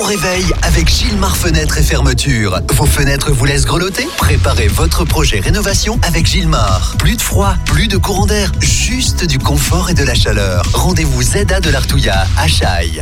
réveil avec Gilmar Fenêtres et Fermetures. Vos fenêtres vous laissent grelotter? Préparez votre projet rénovation avec Gilmar. Plus de froid, plus de courant d'air, juste du confort et de la chaleur. Rendez-vous ZA de l'Artouillat à Chaille.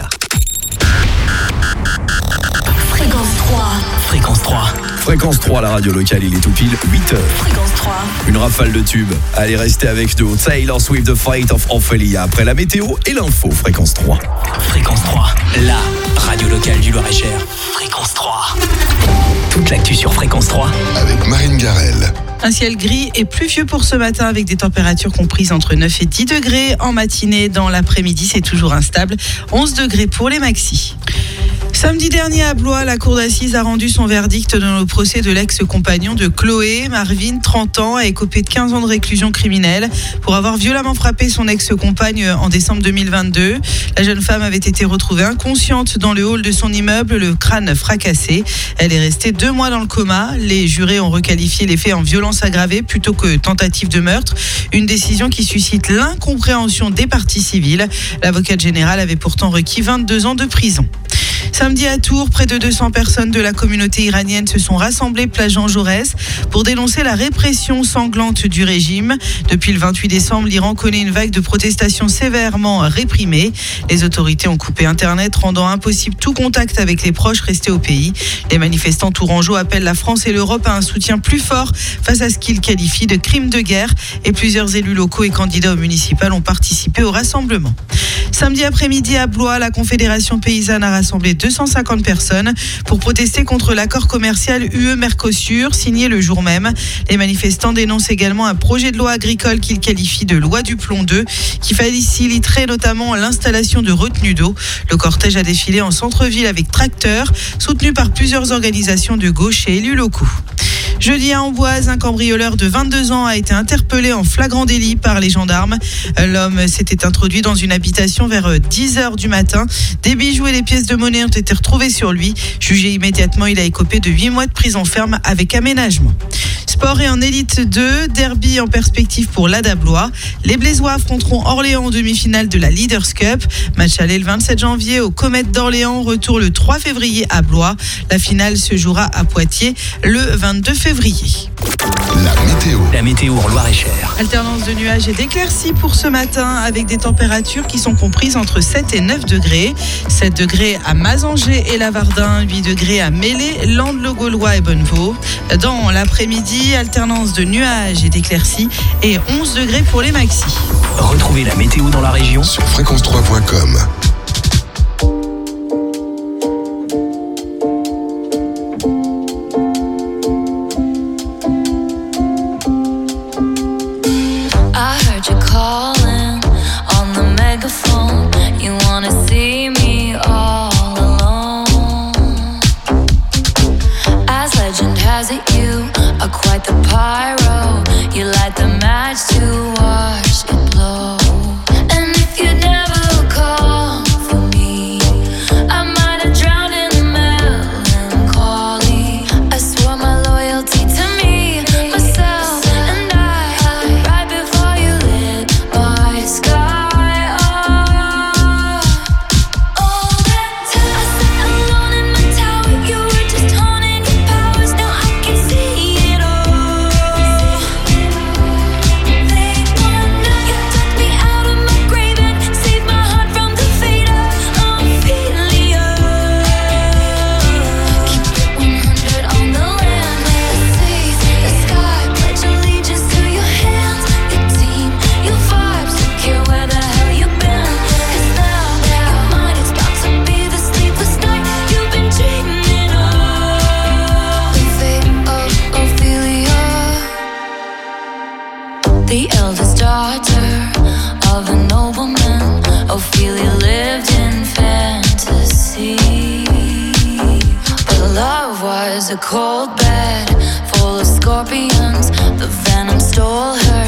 Fréquence 3. Fréquence 3. Fréquence 3, la radio locale, il est tout pile 8h. Fréquence 3. Une rafale de tubes. Allez, restez avec nous. Taylor Swift, The Fate of Ophelia. Après la météo et l'info, Fréquence 3. Fréquence 3, la radio locale du Loir-et-Cher. Fréquence 3. Toute l'actu sur Fréquence 3. Avec Marine Garel. Un ciel gris et pluvieux pour ce matin avec des températures comprises entre 9 et 10 degrés. En matinée, dans l'après-midi, c'est toujours instable. 11 degrés pour les maxis. Samedi dernier à Blois, la cour d'assises a rendu son verdict dans le procès de l'ex-compagnon de Chloé. Marvin, 30 ans, a écopé de 15 ans de réclusion criminelle pour avoir violemment frappé son ex-compagne en décembre 2022. La jeune femme avait été retrouvée inconsciente dans le hall de son immeuble, le crâne fracassé. Elle est restée 2 mois dans le coma. Les jurés ont requalifié les faits en violence aggravée plutôt que tentative de meurtre. Une décision qui suscite l'incompréhension des parties civiles. L'avocate générale avait pourtant requis 22 ans de prison. Samedi à Tours, près de 200 personnes de la communauté iranienne se sont rassemblées place Jean Jaurès pour dénoncer la répression sanglante du régime. Depuis le 28 décembre, l'Iran connaît une vague de protestations sévèrement réprimées. Les autorités ont coupé Internet, rendant impossible tout contact avec les proches restés au pays. Les manifestants tourangeaux appellent la France et l'Europe à un soutien plus fort face à ce qu'ils qualifient de crime de guerre. Et plusieurs élus locaux et candidats aux municipales ont participé au rassemblement. Samedi après-midi à Blois, la Confédération paysanne a rassemblé 250 personnes pour protester contre l'accord commercial UE-Mercosur signé le jour même. Les manifestants dénoncent également un projet de loi agricole qu'ils qualifient de loi du plomb 2 qui faciliterait notamment l'installation de retenues d'eau. Le cortège a défilé en centre-ville avec tracteurs, soutenu par plusieurs organisations de gauche et élus locaux. Jeudi à Amboise, un cambrioleur de 22 ans a été interpellé en flagrant délit par les gendarmes. L'homme s'était introduit dans une habitation vers 10h du matin. Des bijoux et des pièces de monnaie ont été retrouvés sur lui. Jugé immédiatement, il a écopé de 8 mois de prison ferme avec aménagement. Sport et en élite 2, derby en perspective pour l'ADA Blois. Les Blésois affronteront Orléans en demi-finale de la Leaders Cup. Match aller le 27 janvier au Comète d'Orléans, retour le 3 février à Blois. La finale se jouera à Poitiers le 22 février. La météo en Loir-et-Cher. Alternance de nuages et d'éclaircies pour ce matin avec des températures qui sont comprises entre 7 et 9 degrés. 7 degrés à Mazanger et Lavardin, 8 degrés à Mélé, Landes-le-Gaulois et Bonnevaux. Dans l'après-midi, alternance de nuages et d'éclaircies et 11 degrés pour les maxis. Retrouvez la météo dans la région sur fréquence3.com. a cold bed full of scorpions. The venom stole her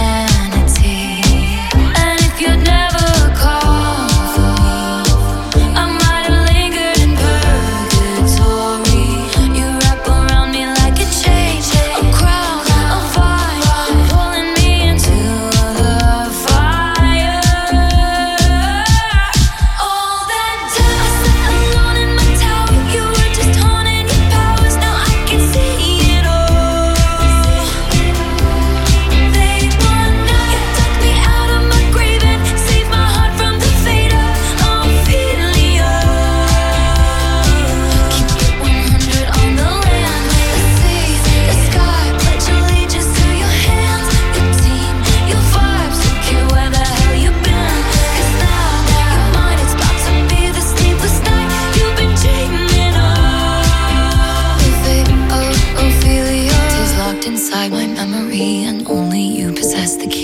sanity. And if you'd never call for me, I might have lingered in purgatory. You wrap around me like a chain, a crown, a vine, pulling me into the fire. All that time I sat alone in my tower.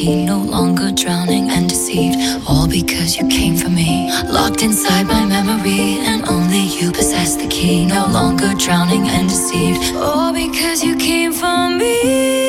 key, no longer drowning and deceived. All because you came for me, locked inside my memory, and only you possess the key. No longer drowning and deceived. All because you came for me.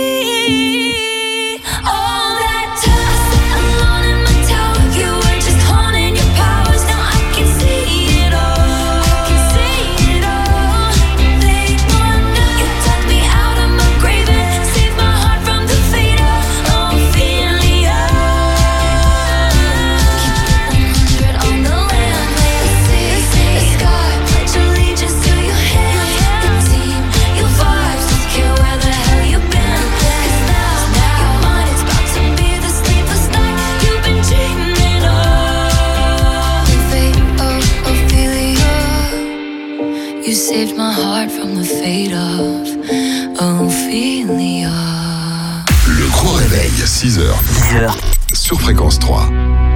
Saved my heart from the fate of Ophelia. Le gros réveil, 6h. Sur Fréquence 3.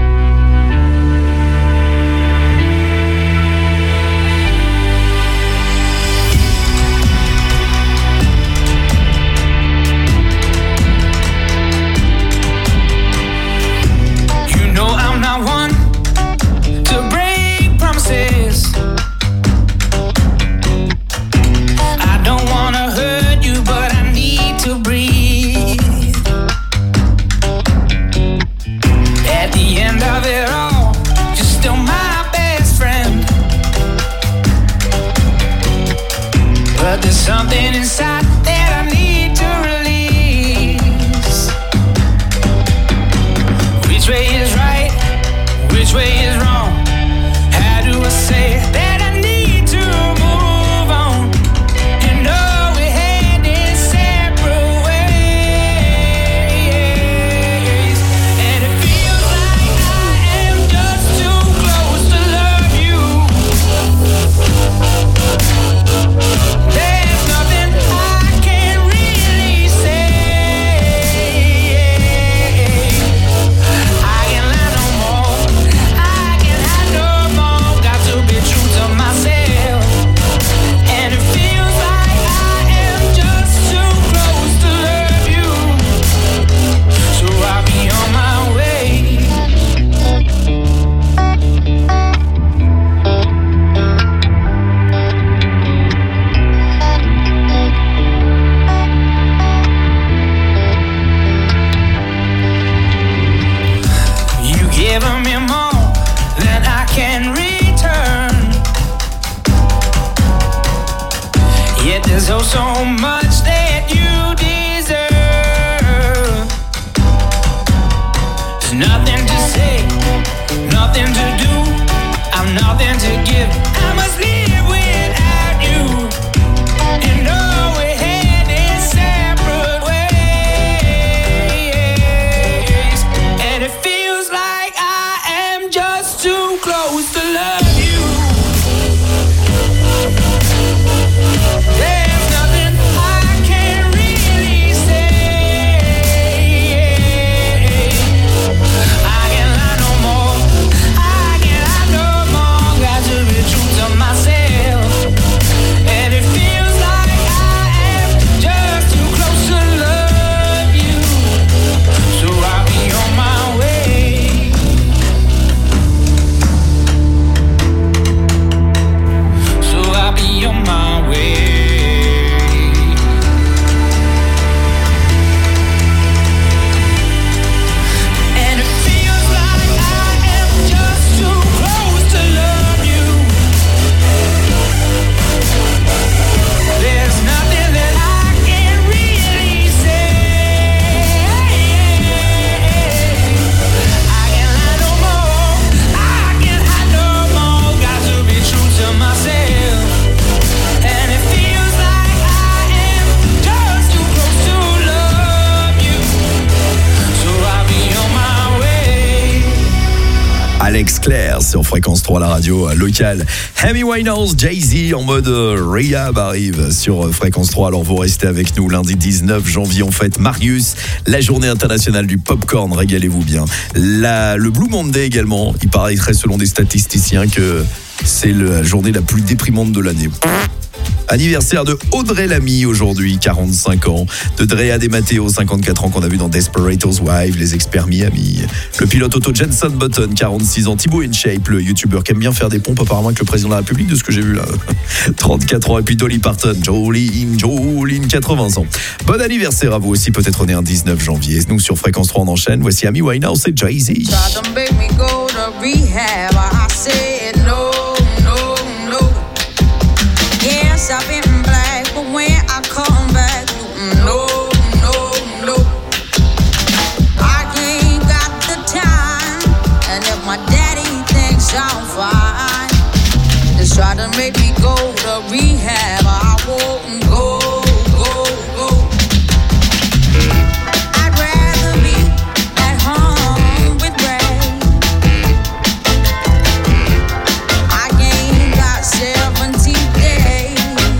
You know I'm not one to break promises. Don't wanna hurt you, but I need to breathe. At the end of it all, you're still my best friend. But there's something inside that I need to release. Which way is right? Which way is wrong? How do I say that I need to move on? There's oh so much that you deserve. There's nothing to say, nothing to do. I'm nothing to give. I must live without you. And know we're heading separate ways. And it feels like I am just too close to love you. Alex Claire sur Fréquence 3, la radio locale. Amy Winehouse, Jay-Z en mode rehab arrive sur Fréquence 3. Alors vous restez avec nous. Lundi 19 janvier, on fête Marius, la journée internationale du popcorn. Régalez-vous bien. Le Blue Monday également. Il paraîtrait selon des statisticiens que c'est la journée la plus déprimante de l'année. Anniversaire de Audrey Lamy aujourd'hui, 45 ans. De Drea De Matteo, 54 ans, qu'on a vu dans Desperate Housewives, Les Experts Miami. Le pilote auto Jenson Button, 46 ans. Thibaut InShape, le youtubeur qui aime bien faire des pompes apparemment avec le président de la République, de ce que j'ai vu là. 34 ans. Et puis Dolly Parton, Jolene, 80 ans. Bon anniversaire à vous aussi, peut-être né un 19 janvier. Nous sur Fréquence 3 on enchaîne. Voici Amy Winehouse et Jay-Z. I've been black, but when I come back, no. I ain't got the time, and if my daddy thinks I'm fine, just try to make me go to rehab. I won't go. I'd rather be at home with Ray. I ain't got 17 days.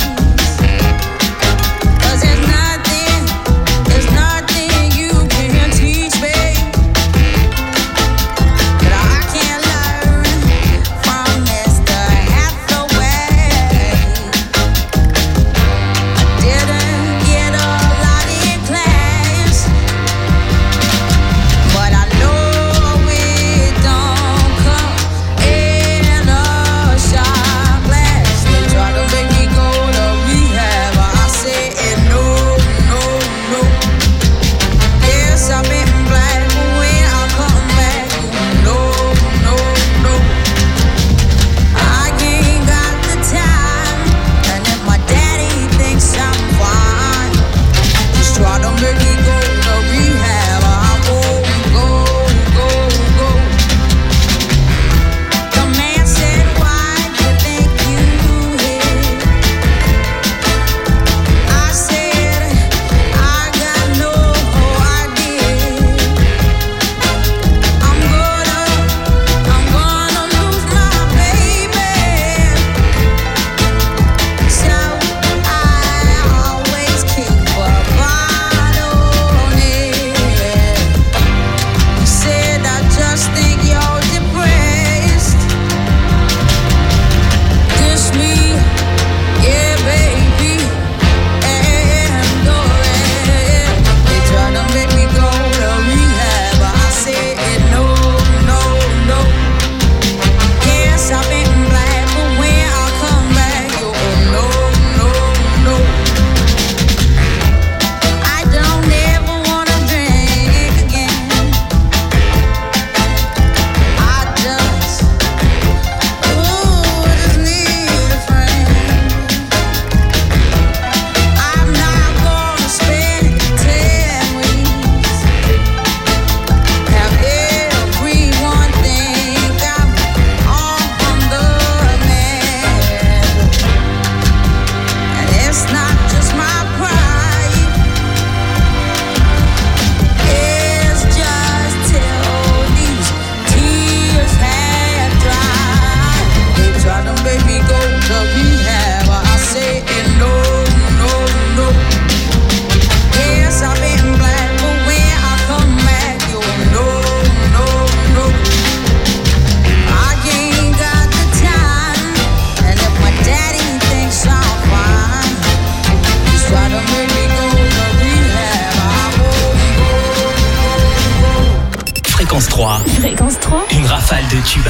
Fréquence 3. Une rafale de tubes.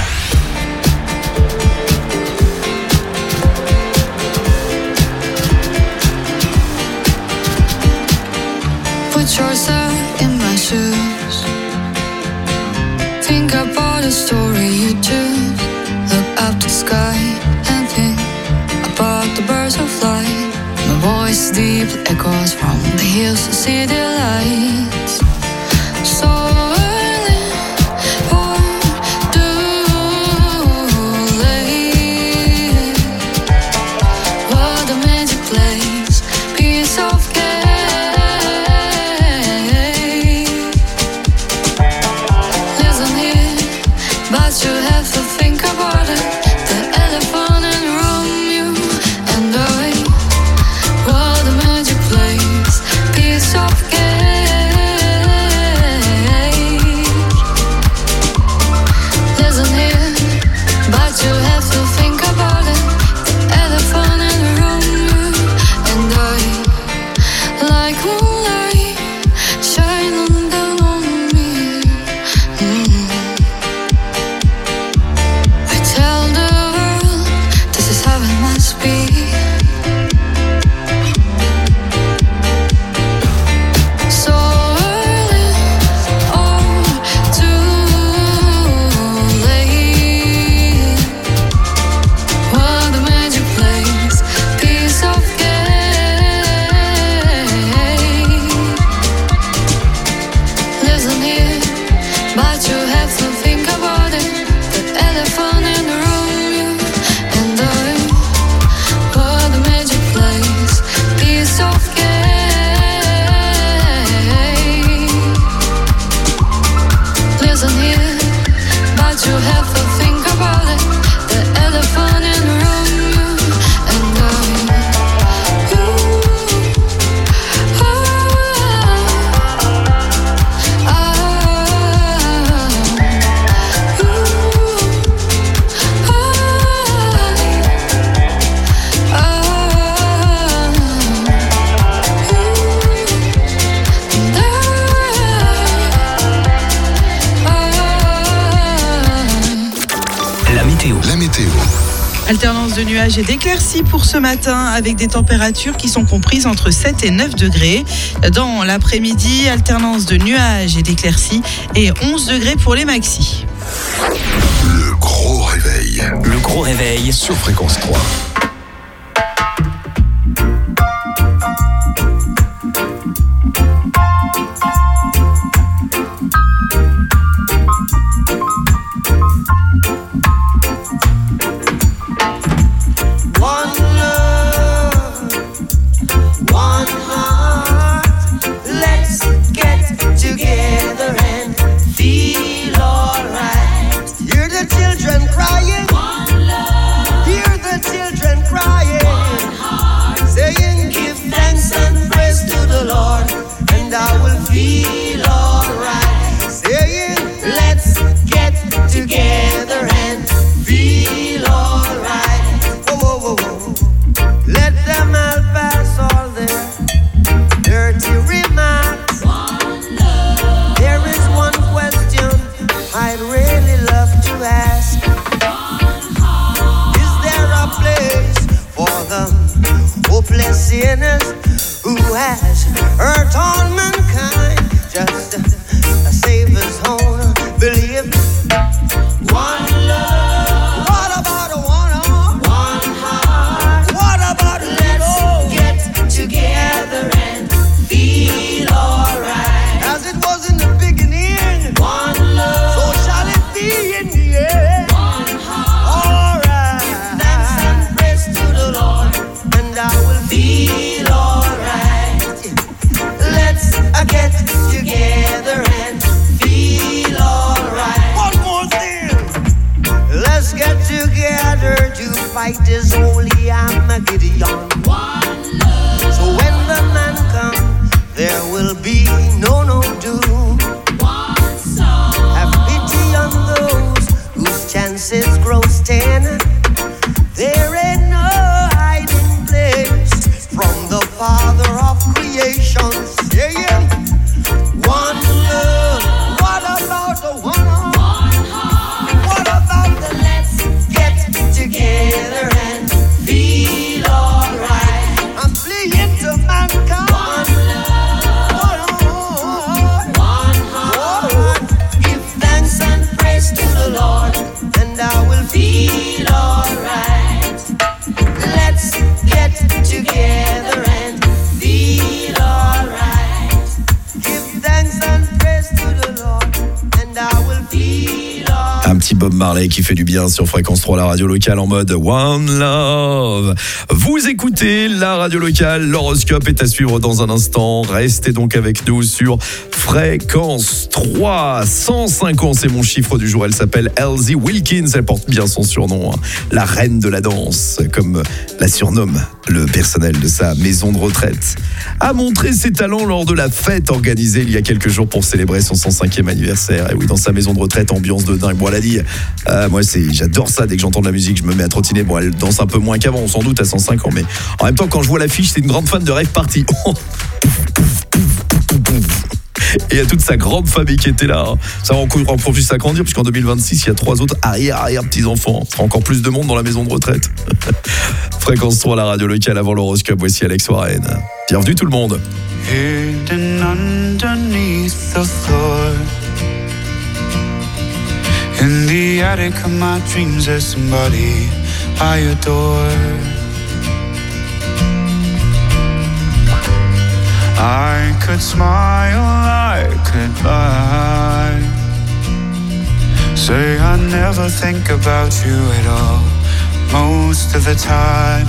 Put yourself in my shoes. Think about the story you choose. Look up the sky and think about the birds who fly. My voice deep echoes from the hills to see the lights. So early or too late. What the magic plays, piece of cake. Listen here, but you have to think about it. The elephant in the room, you and I. What the magic plays, piece Alternance de nuages et d'éclaircies pour ce matin avec des températures qui sont comprises entre 7 et 9 degrés. Dans l'après-midi, alternance de nuages et d'éclaircies et 11 degrés pour les maxis. Le gros réveil. Le gros réveil Sur Fréquence 3. Sinners who has hurt all mankind, just a Savior's own belief. One love. What about a one heart? What about let's get together and feel alright? As it was in the beginning, one love. So shall it be in the end. One heart. Alright. Thanks and praise to the Lord, and I will feel alright. Let's get together and feel alright. One more thing. Let's get together to fight this holy Armageddon. One love. So when the man comes, there will be no doom. One soul. Have pity on those whose chances grow thin. There ain't no hiding place from the Father of creation. Yeah. One love. What about the one heart? What about the let's get together and feel alright? I'm pleading to mankind. One love. One heart. Give thanks and praise to the Lord, and I will feel alright. Let's get together and feel alright. Give thanks and praise to the Lord, and I will feel alright. Un petit Bob Marley qui fait du bien sur Fréquence 3, la radio locale en mode One Love. Vous écoutez la radio locale, l'horoscope est à suivre dans un instant. Restez donc avec nous sur Fréquence 3. 105 ans, c'est mon chiffre du jour. Elle s'appelle Elsie Wilkins, elle porte bien son surnom, hein. La reine de la danse, comme la surnomme le personnel de sa maison de retraite. A montré ses talents lors de la fête organisée il y a quelques jours pour célébrer son 105e anniversaire. Et oui, dans sa maison de retraite, ambiance de dingue. Bon, elle a dit, moi j'adore ça, dès que j'entends de la musique, je me mets à trottiner. Bon, elle danse un peu moins qu'avant, sans doute à 105 ans, mais en même temps, quand je vois l'affiche, c'est une grande fan de Rave Party. Et il y a toute sa grande famille qui était là. Ça va encore plus s'agrandir, puisqu'en 2026, il y a 3 autres arrière-petits-enfants. Il sera encore plus de monde dans la maison de retraite. Fréquence 3, la radio locale avant l'horoscope. Voici Alex Warren. Bienvenue tout le monde. Hidden underneath the floor, in the attic of my dreams, there's somebody I adore. I could smile, I could lie, say I never think about you at all, most of the time.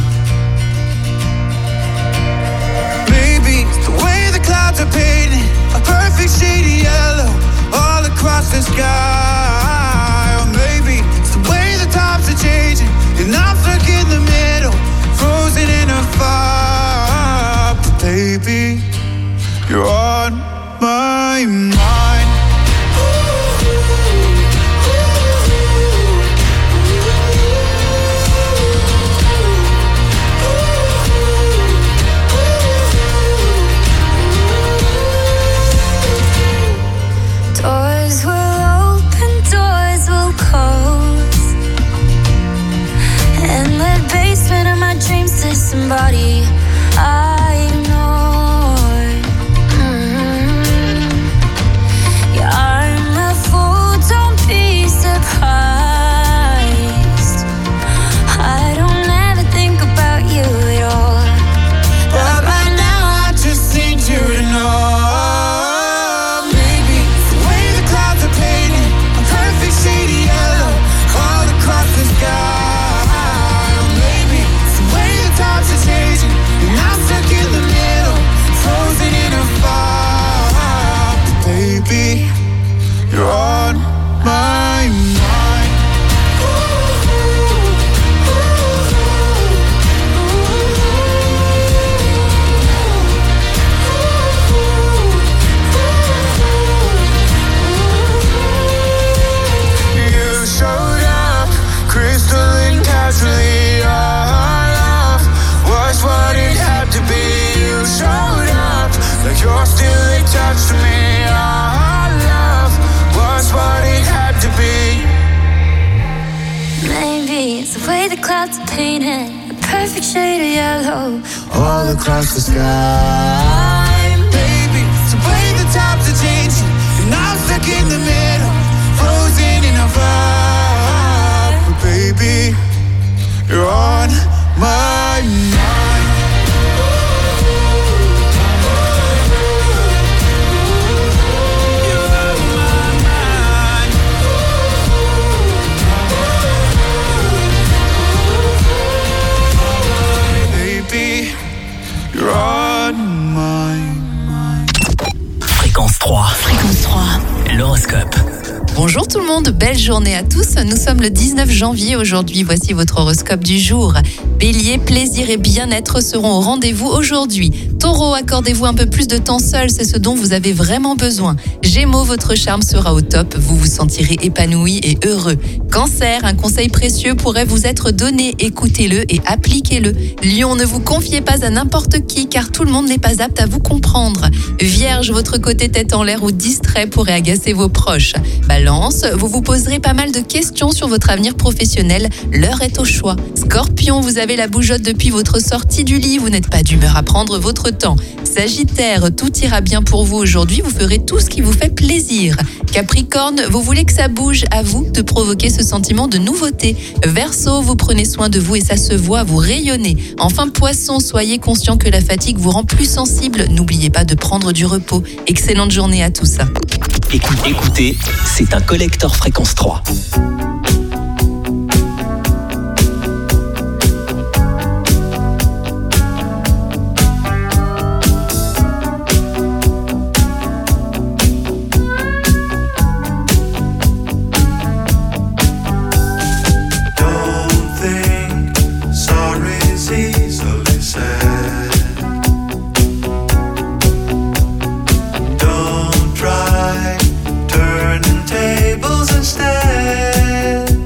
Maybe it's the way the clouds are painted, a perfect shade of yellow all across the sky. Or maybe it's the way the times are changing and I'm stuck in the middle, frozen in a fire. But baby, you're on my mind. somebody I ignored. Yeah, I'm a fool, don't be surprised. I don't ever think about you at all. But by now I just need you to know. Maybe it's the way the clouds are painted, a perfect shade of yellow all across the sky. Or maybe it's the way the times are changing and I'm stuck in the middle, frozen in a fire. Baby, you're on my mind. You showed up, crystalline casually. Our love was what it had to be. You showed up like you're still attached to me. Our love was what it had to be. Maybe it's the way the clouds are painted, a perfect shade of yellow all across the sky. Baby, it's the way the times are changing and I'm stuck in the middle, frozen in a vibe. But baby, you're on my mind. Baby, you're on my mind. Fréquence 3. Fréquence 3. L'horoscope. Bonjour tout le monde, belle journée à tous. Nous sommes le 19 janvier aujourd'hui. Voici votre horoscope du jour. Bélier, plaisir et bien-être seront au rendez-vous aujourd'hui. Taureau, accordez-vous un peu plus de temps seul, c'est ce dont vous avez vraiment besoin. Gémeaux, votre charme sera au top, vous vous sentirez épanoui et heureux. Cancer, un conseil précieux pourrait vous être donné, écoutez-le et appliquez-le. Lion, ne vous confiez pas à n'importe qui car tout le monde n'est pas apte à vous comprendre. Vierge, votre côté tête en l'air ou distrait pourrait agacer vos proches. Balance, vous vous poserez pas mal de questions sur votre avenir professionnel, l'heure est au choix. Scorpion, vous avez la bougeotte depuis votre sortie du lit, vous n'êtes pas d'humeur à prendre votre temps. Sagittaire, tout ira bien pour vous aujourd'hui, vous ferez tout ce qui vous fait plaisir. Capricorne, vous voulez que ça bouge, à vous de provoquer ce sentiment de nouveauté. Verseau, vous prenez soin de vous et ça se voit, vous rayonnez. Enfin Poisson, soyez conscient que la fatigue vous rend plus sensible, n'oubliez pas de prendre du repos. Excellente journée à tous. Écoutez, c'est un collector fréquence 3. Don't try turning tables instead.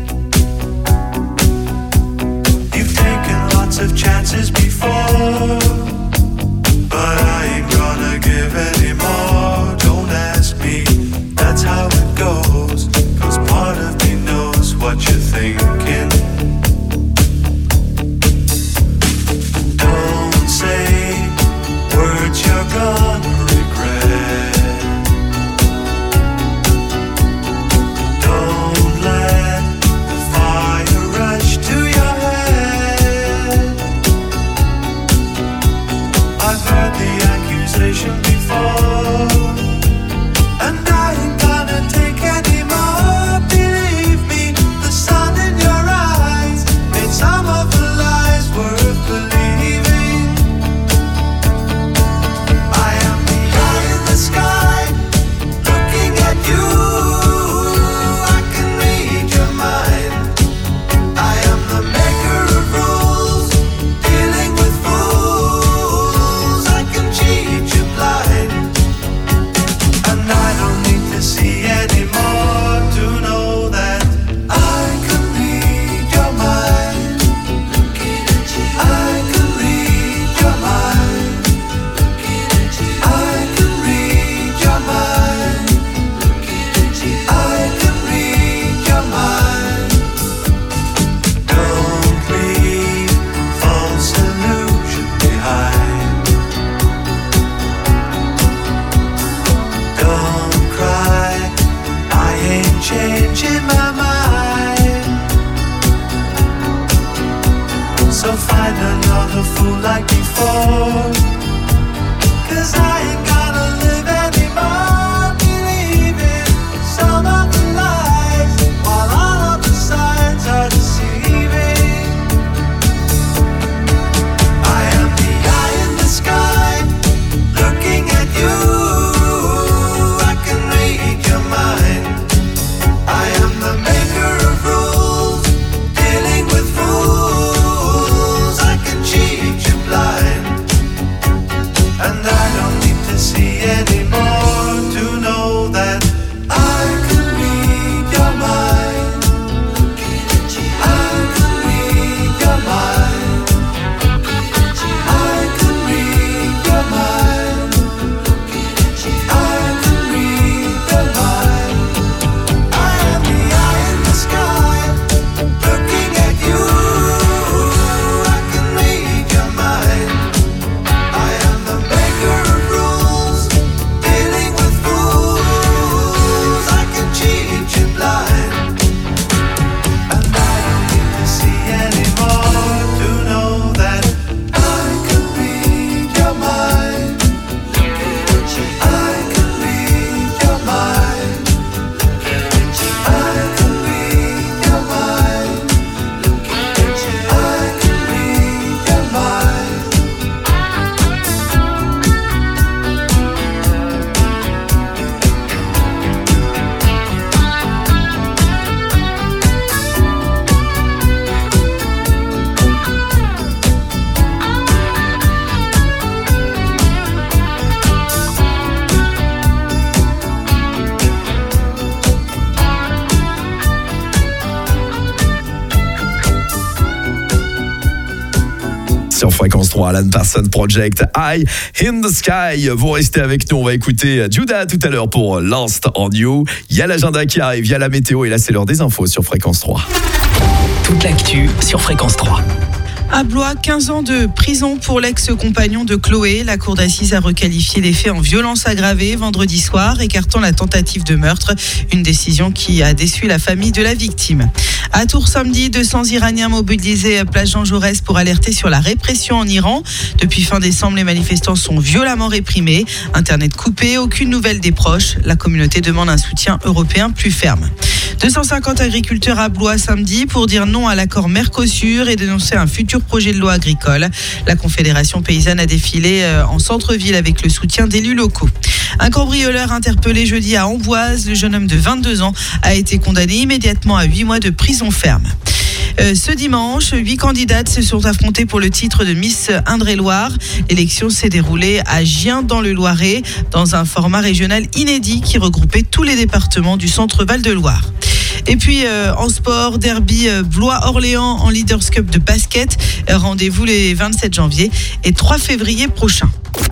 sur Fréquence 3, Alan Parsons Project, Eye in the Sky. Vous restez avec nous, on va écouter Judah tout à l'heure pour Lost on You. Il y a l'agenda qui arrive, il y a la météo et là c'est l'heure des infos sur Fréquence 3. Toute l'actu sur Fréquence 3. À Blois, 15 ans de prison pour l'ex-compagnon de Chloé. La cour d'assises a requalifié les faits en violence aggravée vendredi soir, écartant la tentative de meurtre. Une décision qui a déçu la famille de la victime. À Tours, samedi, 200 Iraniens mobilisés à place Jean Jaurès pour alerter sur la répression en Iran. Depuis fin décembre, les manifestants sont violemment réprimés. Internet coupé, aucune nouvelle des proches. La communauté demande un soutien européen plus ferme. 250 agriculteurs à Blois samedi pour dire non à l'accord Mercosur et dénoncer un futur projet de loi agricole. La Confédération paysanne a défilé en centre-ville avec le soutien d'élus locaux. Un cambrioleur interpellé jeudi à Amboise, le jeune homme de 22 ans a été condamné immédiatement à 8 mois de prison ferme. Ce dimanche, 8 candidates se sont affrontées pour le titre de Miss Indre-et-Loire. L'élection s'est déroulée à Gien dans le Loiret, dans un format régional inédit qui regroupait tous les départements du centre Val-de-Loire. Et puis en sport, derby Blois-Orléans en Leaders Cup de basket. Rendez-vous les 27 janvier et 3 février prochains.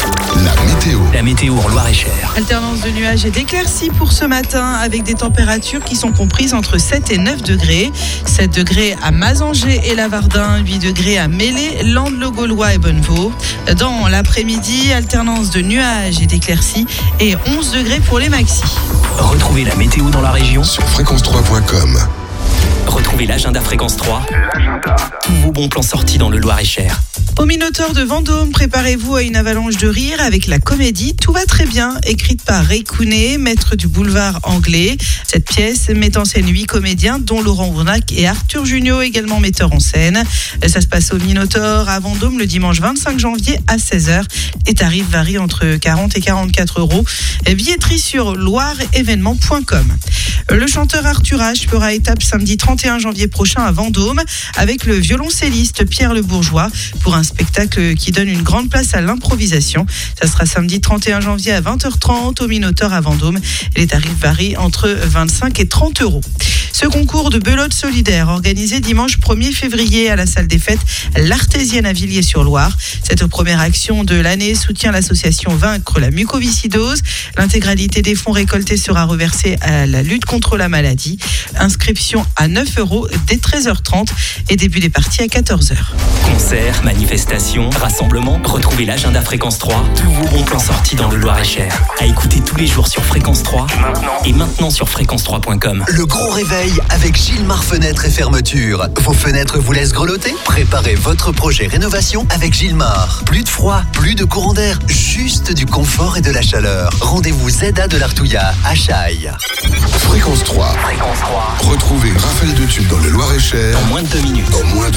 La météo en Loir-et-Cher. Alternance de nuages et d'éclaircies pour ce matin avec des températures qui sont comprises entre 7 et 9 degrés. 7 degrés à Mazanger et Lavardin, 8 degrés à Mélé, Landes-le-Gaulois et Bonnevaux. Dans l'après-midi, alternance de nuages et d'éclaircies et 11 degrés pour les maxis. Retrouvez la météo dans la région sur fréquence3.com. Retrouvez l'agenda Fréquence 3. Tous vos bons plans sortis dans le Loir-et-Cher. Au Minotaure de Vendôme, préparez-vous à une avalanche de rire avec la comédie Tout va très bien, écrite par Ray Kounet, maître du boulevard anglais. Cette pièce met en scène 8 comédiens, dont Laurent Ournac et Arthur Junio, également metteurs en scène. Ça se passe au Minotaure à Vendôme le dimanche 25 janvier à 16h. Les tarifs varient entre 40 et 44 euros. Billetterie sur loireévénement.com. Le chanteur Arthur H fera étape samedi 31 janvier prochain à Vendôme avec le violoncelliste Pierre Le Bourgeois pour un spectacle qui donne une grande place à l'improvisation. Ça sera samedi 31 janvier à 20h30 au Minotaure à Vendôme. Les tarifs varient entre 25 et 30 euros. Ce concours de belote solidaire organisé dimanche 1er février à la salle des fêtes L'Artésienne à Villiers-sur-Loire. Cette première action de l'année soutient l'association Vaincre la mucoviscidose. L'intégralité des fonds récoltés sera reversée à la lutte contre la maladie. Inscription à 9 euros dès 13h30 et début des parties à 14h. Concerts, manifestations, rassemblements. Retrouvez l'agenda Fréquence 3. Tous vos bons plans sortis dans le Loir-et-Cher. À écouter tous les jours sur Fréquence 3 et maintenant sur fréquence3.com. Le gros réveil avec Gilmar Fenêtres et Fermetures. Vos fenêtres vous laissent grelotter? Préparez votre projet rénovation avec Gilmar. Plus de froid, plus de courant d'air, juste du confort et de la chaleur. Rendez-vous ZA de l'Artouillat à Chaille. Fréquence 3. Retrouvez une rafale de tubes dans le Loir-et-Cher en moins de 2 minutes.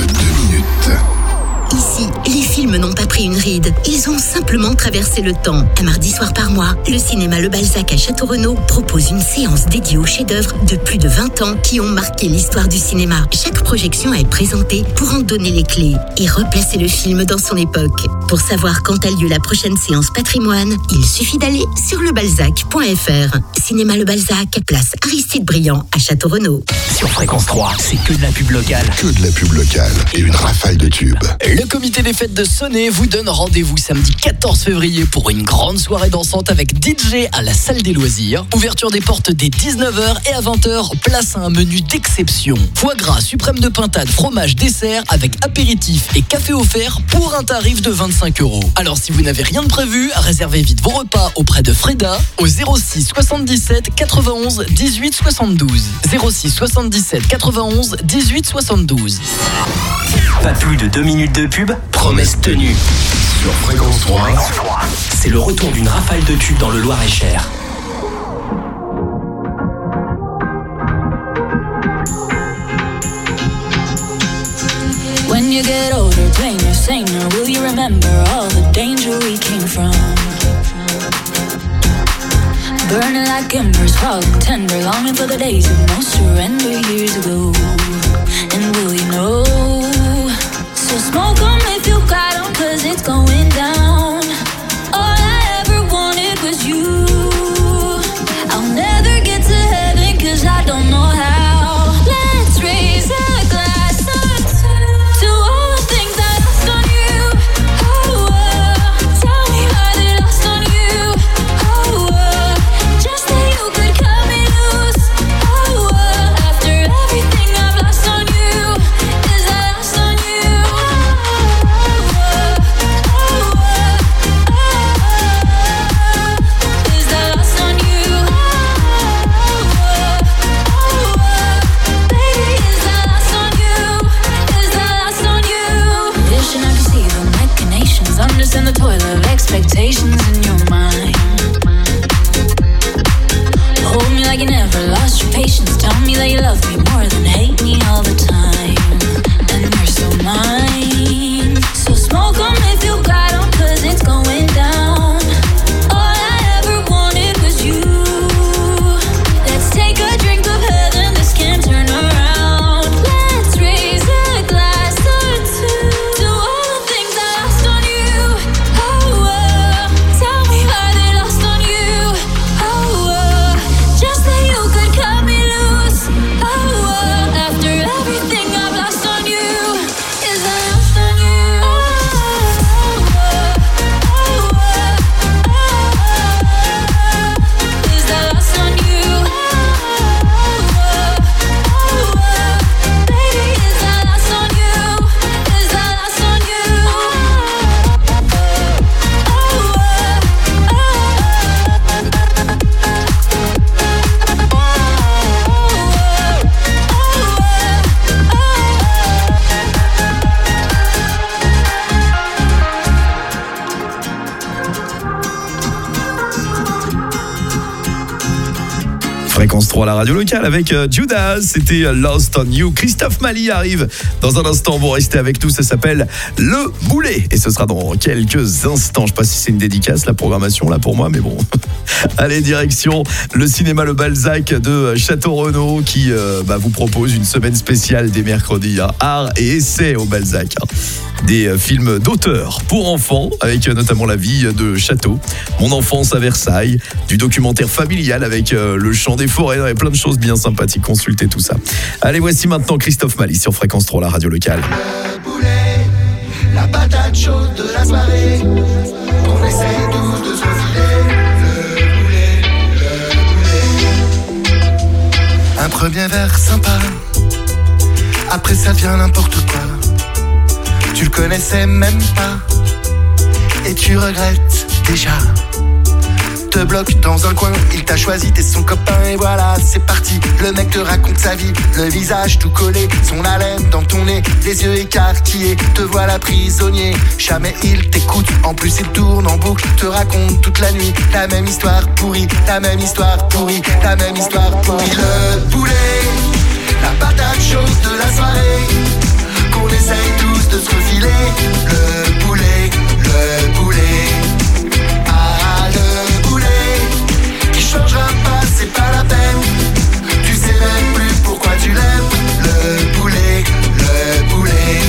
Ici, les films n'ont pas pris une ride. Ils ont simplement traversé le temps. Un mardi soir par mois, le cinéma Le Balzac à Château-Renaud propose une séance dédiée aux chefs-d'œuvre de plus de 20 ans qui ont marqué l'histoire du cinéma. Chaque projection est présentée pour en donner les clés et replacer le film dans son époque. Pour savoir quand a lieu la prochaine séance patrimoine, il suffit d'aller sur lebalzac.fr. Cinéma Le Balzac, place Aristide Briand à Château-Renaud. Sur Fréquence 3, c'est que de la pub locale. Que de la pub locale et une rafale de tubes. Le comité des fêtes de Sonnet vous donne rendez-vous samedi 14 février pour une grande soirée dansante avec DJ à la salle des loisirs. Ouverture des portes dès 19h et à 20h, place à un menu d'exception. Foie gras, suprême de pintade, fromage, dessert avec apéritif et café offert pour un tarif de 25 €. Alors si vous n'avez rien de prévu, réservez vite vos repas auprès de Freda au 06 77 91 18 72. 06 77 91 18 72. Pas plus de 2 minutes de pub, promesse tenue. Sur Fréquence 3, c'est le retour d'une rafale de tubes dans le Loir-et-Cher. When you get older, plain your singer, will you remember all the danger we came from? Burning like embers, falling tender, longing for the days of no surrender years ago. And will you know? So smoke 'em if you got 'em, 'cause it's going down. All I ever wanted was you. I'll never get to heaven 'cause I don't know how. Let's raise a glass to all the things that I've done you. lost your patience. Tell me that you love me more than hate me all the time. And we're so mine. So smoke on if you got on, 'cause it's going down. All I ever wanted was you. Let's take a drink of heaven, this can't turn around. Let's raise a glass or two to all the things I lost on you. Oh, tell me why they lost on you. Oh, just that you could cut me loose. Oh, after everything I've lost on you, is I lost on you. Is that lost on you? Baby, is that lost on you? Is that lost on you? Fréquence 3, la radio locale avec Judas, c'était Lost on You. Christophe Mali arrive dans un instant, vous restez avec nous, ça s'appelle Le Boulet et ce sera dans quelques instants. Je sais pas si c'est une dédicace la programmation là pour moi, mais bon. Allez, direction le cinéma Le Balzac de Château-Renaud qui vous propose une semaine spéciale des mercredis, art et essai au Balzac. Des films d'auteur pour enfants avec notamment la vie de Château, Mon enfance à Versailles, du documentaire familial avec le chant des forêts et plein de choses bien sympathiques. Consultez tout ça. Allez, voici maintenant Christophe Mali sur Fréquence 3, la radio locale. Le boulet, la patate chaude de la soirée. On essaye tous de se refiler. Le boulet. Un premier verre sympa. Après ça devient n'importe quoi. Tu le connaissais même pas. Et tu regrettes déjà. Te bloque dans un coin, il t'a choisi, t'es son copain et voilà, c'est parti. Le mec te raconte sa vie, le visage tout collé, son haleine dans ton nez, les yeux écarquillés, te voilà prisonnier. Jamais il t'écoute, en plus il tourne en boucle, te raconte toute la nuit la même histoire pourrie, la même histoire pourrie, la même histoire pourrie. Le boulet, la patate chaude de la soirée, qu'on essaye tous de se refiler. Le boulet, le boulet. Changera pas, c'est pas la peine. Tu sais même plus pourquoi tu l'aimes. Le boulet, le boulet.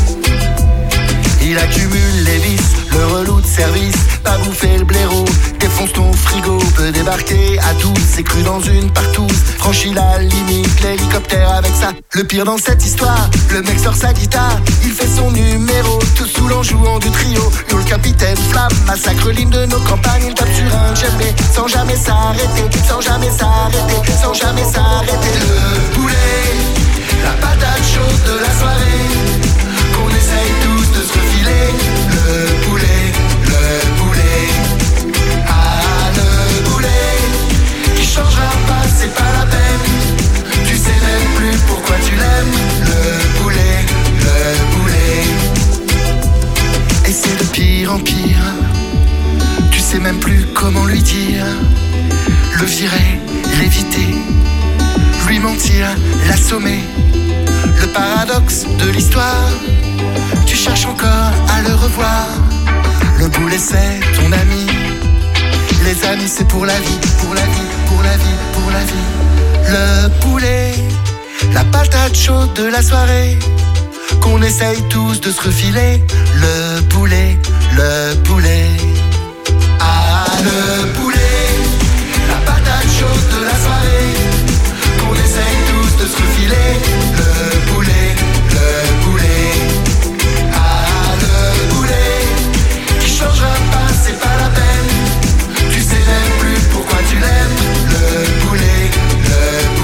Il accumule les vices, le relou de service, pas bouffer le blaireau, défonce ton frigo, peut débarquer à 12, c'est cru dans une partouze, franchit la limite, l'hélicoptère avec ça. Le pire dans cette histoire, le mec sort sa guitare, il fait son numéro, tout sous en jouant du trio. Yo le capitaine Flamme, massacre l'hymne de nos campagnes, il tape sur un djembé, sans jamais s'arrêter, sans jamais s'arrêter, sans jamais s'arrêter. Le boulet, la patate chaude de la soirée, qu'on essaye tous de se refiler. Le boulet, le boulet. Ah, le boulet, qui changera pas, c'est pas la peine. Tu sais même plus pourquoi tu l'aimes. Le boulet, le boulet. Et c'est de pire en pire. Tu sais même plus comment lui dire. Le virer, l'éviter, lui mentir, l'assommer. Le paradoxe de l'histoire, tu cherches encore à le revoir. Le boulet c'est ton ami. Les amis c'est pour la vie, pour la vie, pour la vie, pour la vie. Le boulet, la patate chaude de la soirée, qu'on essaye tous de se refiler. Le boulet, le boulet. Ah, le boulet, la patate chaude de la soirée, qu'on essaye tous de se refiler. Le boulet, le boulet. Ah, le boulet, qui changera pas, c'est pas la peine. Tu sais même plus pourquoi tu l'aimes. Le boulet, le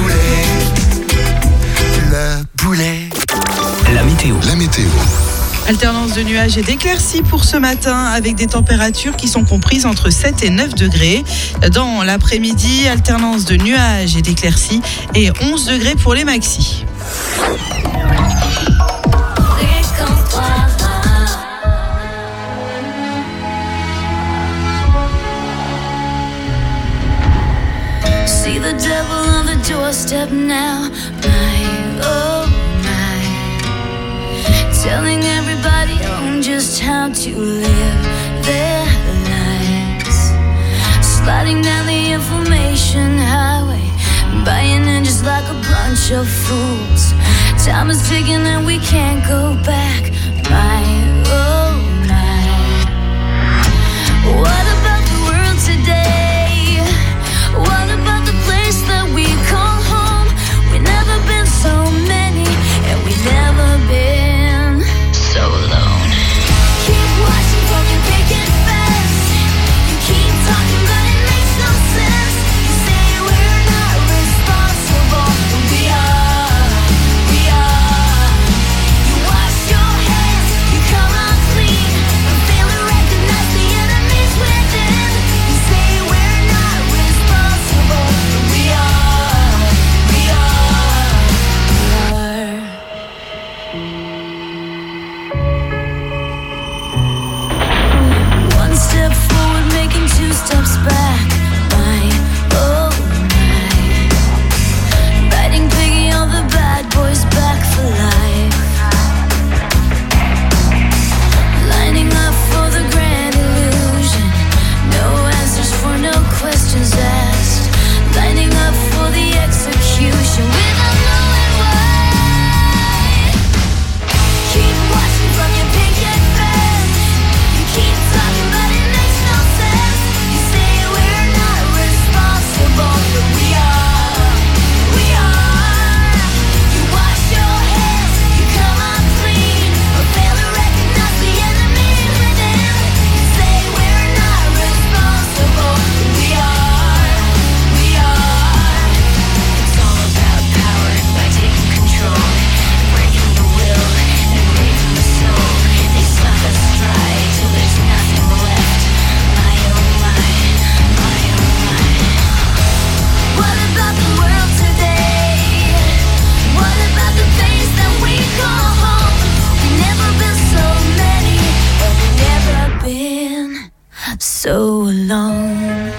boulet. Le boulet. La météo. La météo. Alternance de nuages et d'éclaircies pour ce matin avec des températures qui sont comprises entre 7 et 9 degrés. Dans l'après-midi, alternance de nuages et d'éclaircies et 11 degrés pour les maxis. See the devil on the door. doorstep now, my, oh my. Telling everybody on just how to live their lives. Sliding down the information highway, buying in just like a bunch of fools. Time is ticking and we can't go back, my, oh my. What about the world today? What about the place that we call home? We've never been so many, and we've never been so alone. Keep watching from your picket fence. You keep talking, but it makes no sense. You say we're not responsible, but we are, we are. You wash your hands, you come out clean, and fail to recognize the enemies within. You say we're not responsible, but we are, we are, we are. One step forward, making two steps back. My, oh my. Riding piggy on the bad boys back for life. Lining up for the grand illusion. No answers for no questions asked. Lining up for the execution without knowing why. Keep watching from your picket fence. You keep talking, but it makes no sense. You say we're not responsible, but we are, we are. You wash your hands, you come out clean, but fail to recognize the enemy within. You say we're not responsible, but we are, we are. It's all about power by taking control, breaking the will and raising the soul. They suck us dry till there's nothing left. My oh my, my oh my. What about the world today? What about the place that we call home? We've never been so many, but we've never been so alone.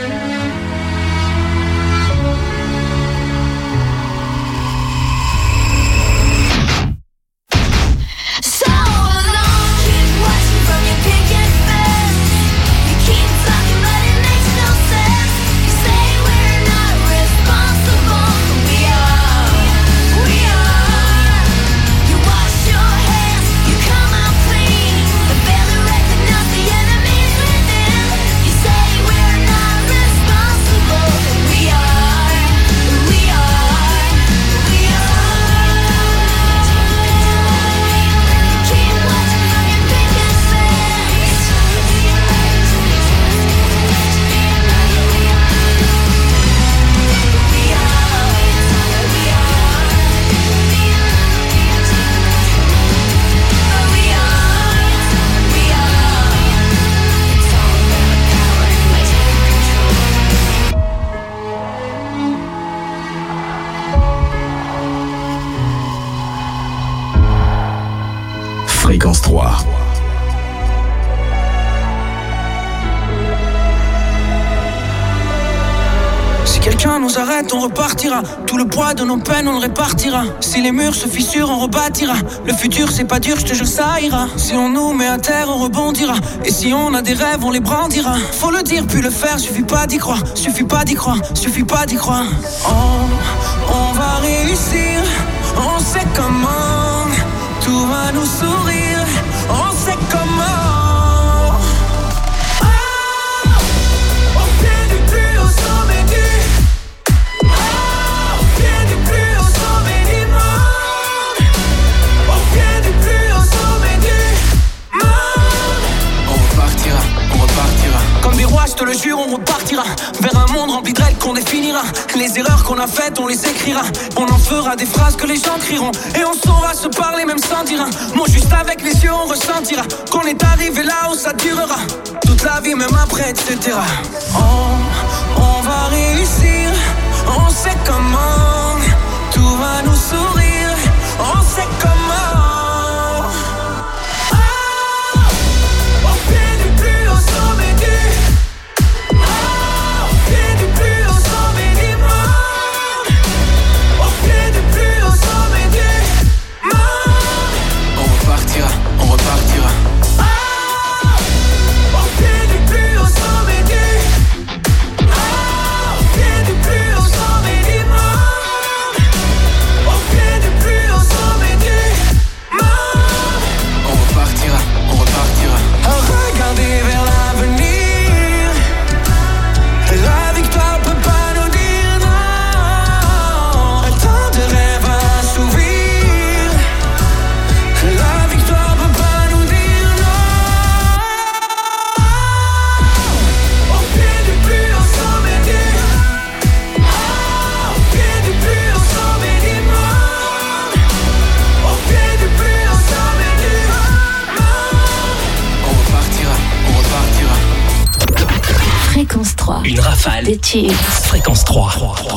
So alone, keep watching from your picket fence. You keep talking, but it makes no sense. You say we're not responsible, but we are, we are. You wash your hands, you come out clean, but fail to recognize the enemies within. You say we're not responsible, but we are, we are, we are. Keep watching from your picket fence. We are, we are. It's all about power by taking control. Fréquence 3. Si quelqu'un nous arrête, on repartira. Tout le poids de nos peines, on le répartira. Si les murs se fissurent, on rebâtira. Le futur, c'est pas dur, je te jure, ça ira. Si on nous met à terre, on rebondira. Et si on a des rêves, on les brandira. Faut le dire, puis le faire, suffit pas d'y croire. Suffit pas d'y croire, suffit pas d'y croire. On va réussir, on sait comment. Tout va nous sourire, on sait comment. Au pied du plus haut sommet du. Au pied du plus haut sommet du monde. Au pied du plus haut sommet du monde. On repartira, on repartira. Comme des rois, je te le jure, on repartira. Vers un monde rempli de règles qu'on définira. Les erreurs qu'on a faites, on les écrira. On en fera des phrases que les gens crieront. Et on saura se parler même sans dire un mot. Juste avec les yeux, on ressentira qu'on est arrivé là où ça durera. Toute la vie, même après, etc. On va réussir, on sait comment. Tout va nous sourire, on sait comment. Au pied du plus haut sommet du. Au pied du plus haut sommet du monde. une rafale. Des tubes. Fréquence 3.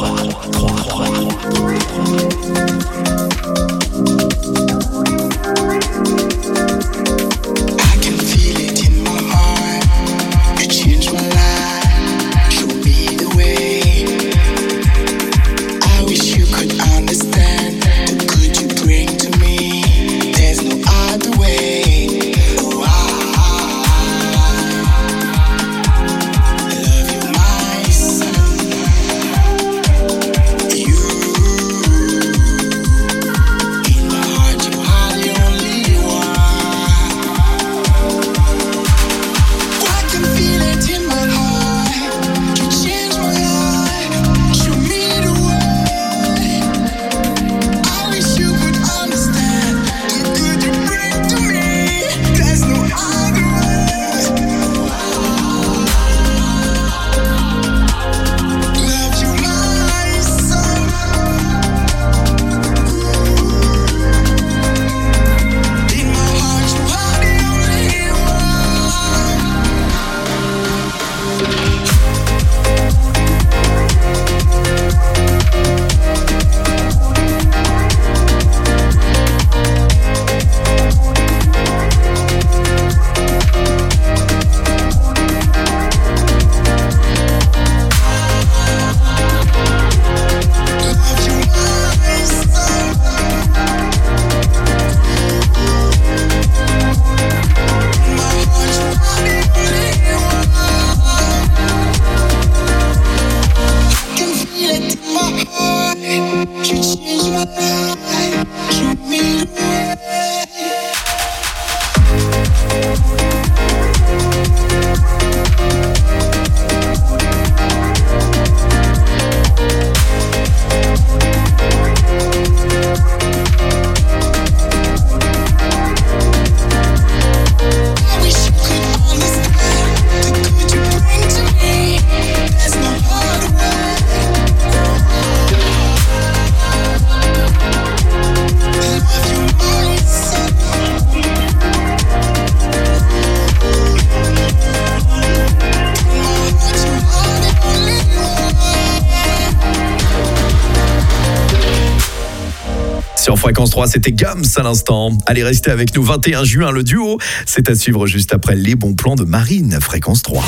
Sur Fréquence 3, c'était Gams à l'instant. Allez, restez avec nous. 21 juin, le duo. C'est à suivre juste après les bons plans de Marine, Fréquence 3.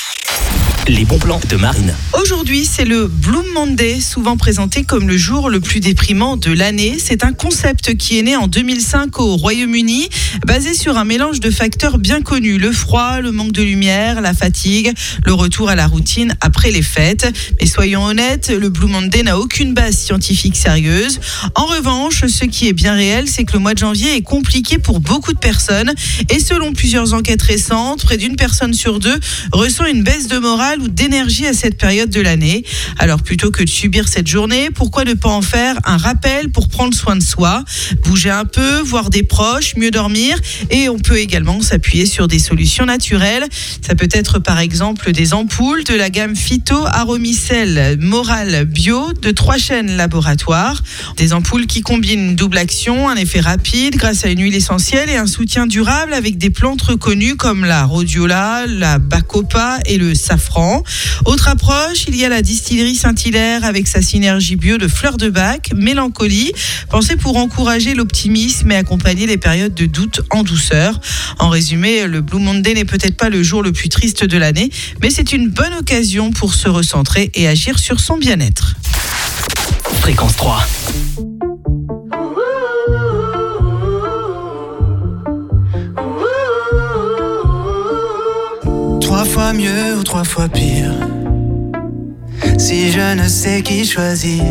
Les bons plans de Marine. Aujourd'hui, c'est le Blue Monday, souvent présenté comme le jour le plus déprimant de l'année. C'est un concept qui est né en 2005 au Royaume-Uni, basé sur un mélange de facteurs bien connus. Le froid, le manque de lumière, la fatigue, le retour à la routine après les fêtes. Mais soyons honnêtes, le Blue Monday n'a aucune base scientifique sérieuse. En revanche, ce qui est bien réel, c'est que le mois de janvier est compliqué pour beaucoup de personnes. Et selon plusieurs enquêtes récentes, près d'une personne sur deux ressent une baisse de morale ou d'énergie à cette période de l'année. Alors plutôt que de subir cette journée, pourquoi ne pas en faire un rappel pour prendre soin de soi, bouger un peu, voir des proches, mieux dormir, et on peut également s'appuyer sur des solutions naturelles. Ça peut être par exemple des ampoules de la gamme Phyto Aromicel Moral Bio de 3 chaînes laboratoires. Des ampoules qui combinent une double action, un effet rapide grâce à une huile essentielle et un soutien durable avec des plantes reconnues comme la rhodiola, la bacopa et le safran. Autre approche, il y a la distillerie Saint-Hilaire avec sa synergie bio de fleurs de bac, mélancolie, pensée pour encourager l'optimisme et accompagner les périodes de doute en douceur. En résumé, le Blue Monday n'est peut-être pas le jour le plus triste de l'année, mais c'est une bonne occasion pour se recentrer et agir sur son bien-être. Fréquence 3. Trois fois mieux ou 3 fois pire, si je ne sais qui choisir,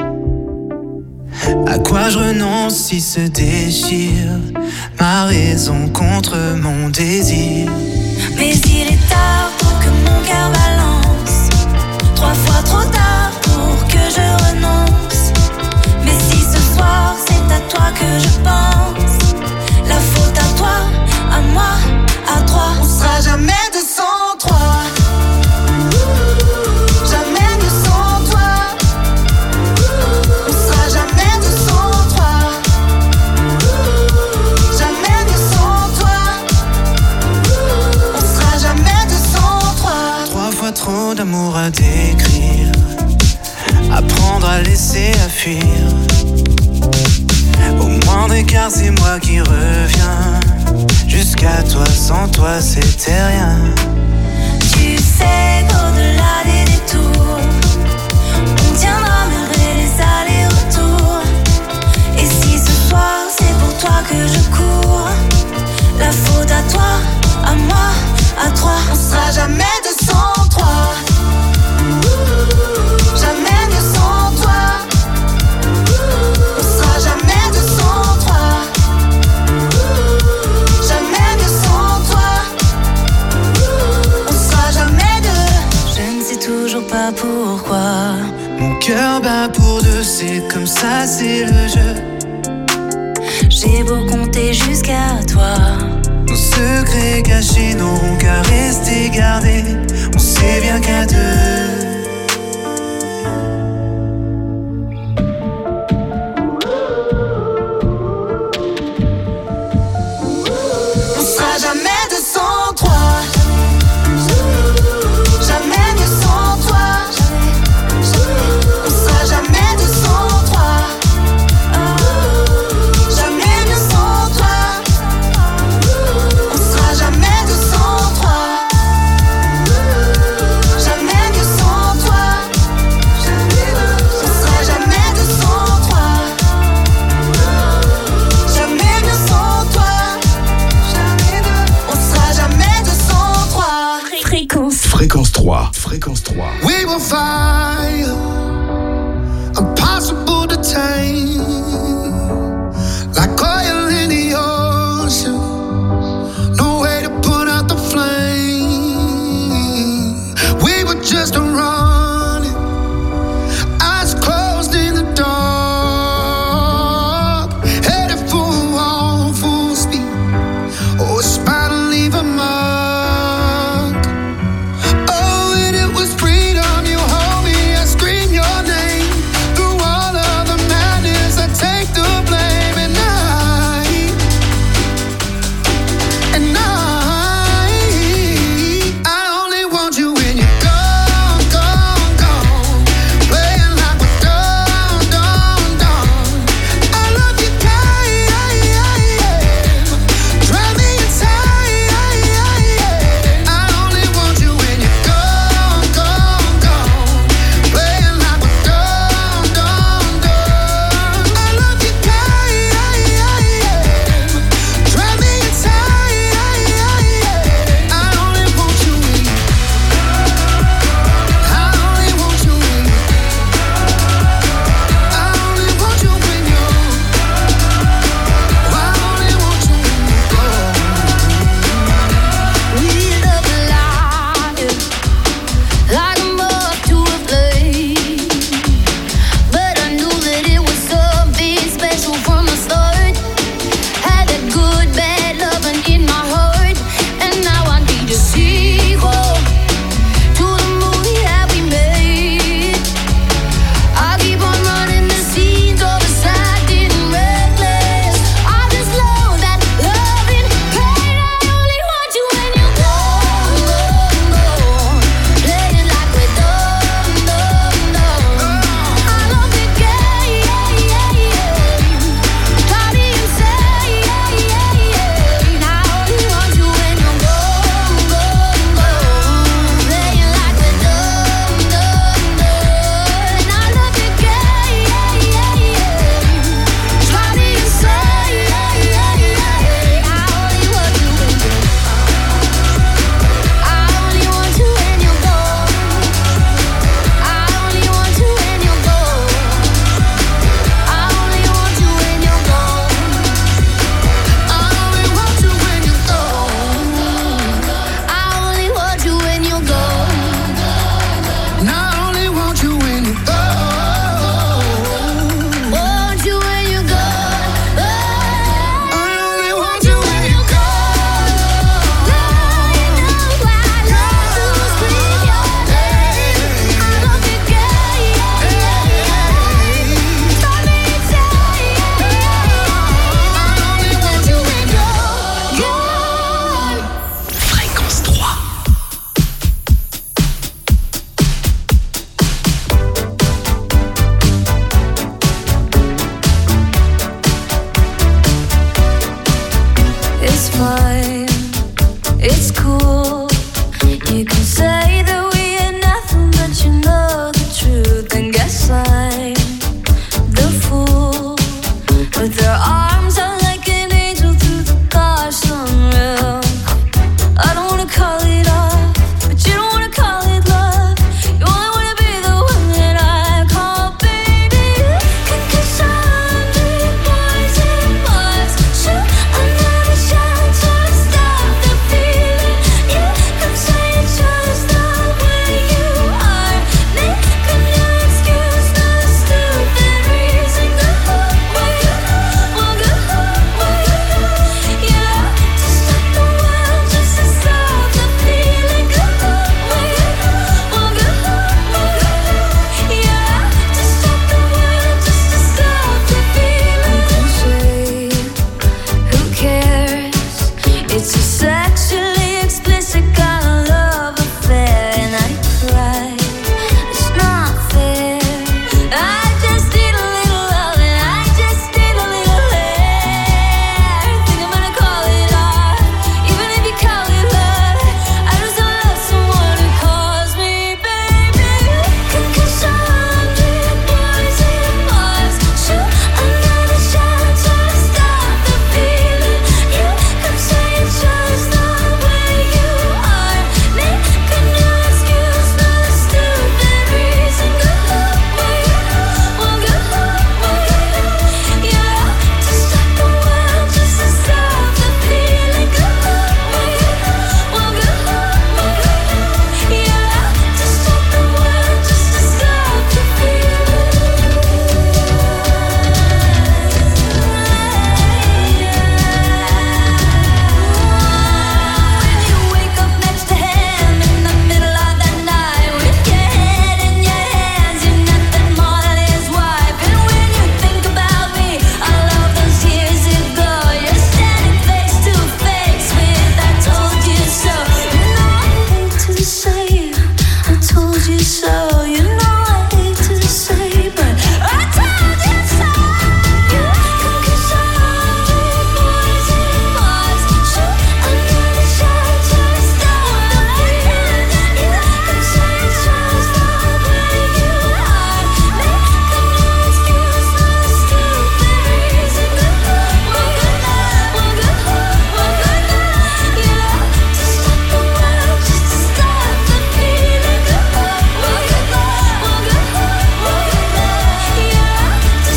à quoi je renonce si se déchire ma raison contre mon désir. Mais il est tard pour que mon cœur balance, 3 fois trop tard pour que je renonce. Mais si ce soir c'est à toi que je pense, la faute à toi, à moi, à toi, on sera jamais de 103. Jamais de 103. On sera jamais de 103. Jamais de 103. On sera jamais de 103. 3 fois trop d'amour à fuir. Au moindre écart, c'est moi qui reviens. Jusqu'à toi, sans toi, c'était rien. Tu sais qu'au-delà des détours, on tiendra malgré les allers-retours. Et si ce soir, c'est pour toi que je cours, la faute à toi, à moi, à trois. On sera jamais deux sans trois. Jamais mieux sans toi. On sera jamais deux sans trois. Jamais mieux sans toi. On sera jamais deux. Je ne sais toujours pas pourquoi. Mon cœur bat pour deux, c'est comme ça, c'est le jeu. J'ai beau compter jusqu'à toi. Nos secrets cachés n'auront qu'à rester gardés. On sait bien qu'à deux